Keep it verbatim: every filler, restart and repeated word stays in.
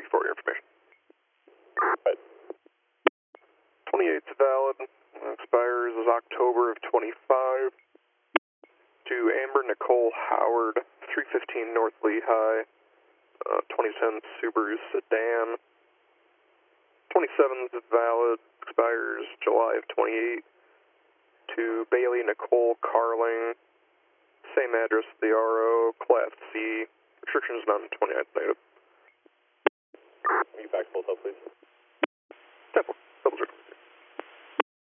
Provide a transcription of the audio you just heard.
for your information. Right. twenty-eight's valid, expires is October of twenty-five. To Amber Nicole Howard, three fifteen North Lehigh, uh, twenty ten Subaru sedan. twenty-seven's valid, expires July of twenty-eight. To Bailey Nicole Carling, same address, the R O, Class C, restrictions none, twenty-nine negative. Can you back both up, please?